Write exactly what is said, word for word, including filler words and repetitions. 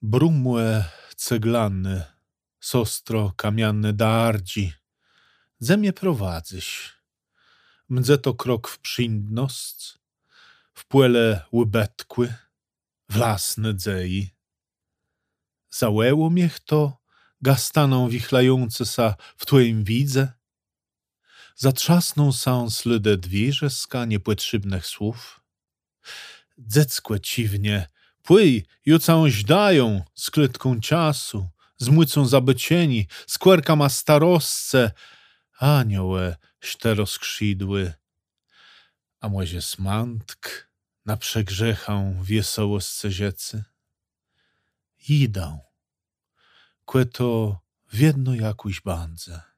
Brumłe ceglany, sostro kamianne dardzi, zemie prowadzyś. Mdze to krok w przyndnosc, w płele łybetkły, wlasne dzei. Załeło miech to, gastaną wichlające sa w twoim widze. Zatrzasną są slyde dwiżeska niepłytrzybnych słów. Dzeckłe ciwnie, płyj, jucą żdają, z klytką czasu, z młycą zabycieni, skwerka ma starostce, aniołe szteroskrzydły. A może smantk na przegrzechą wiesołosce rzecy. Idą, kłe to w jedno jakuś bandze.